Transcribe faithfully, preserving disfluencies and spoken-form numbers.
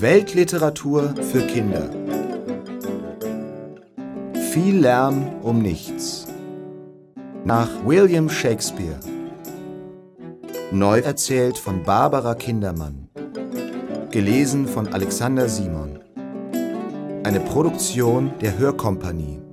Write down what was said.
Weltliteratur für Kinder. Viel Lärm um nichts. Nach William Shakespeare. Neu erzählt von Barbara Kindermann. Gelesen von Alexander Simon. Eine Produktion der Hörkompanie.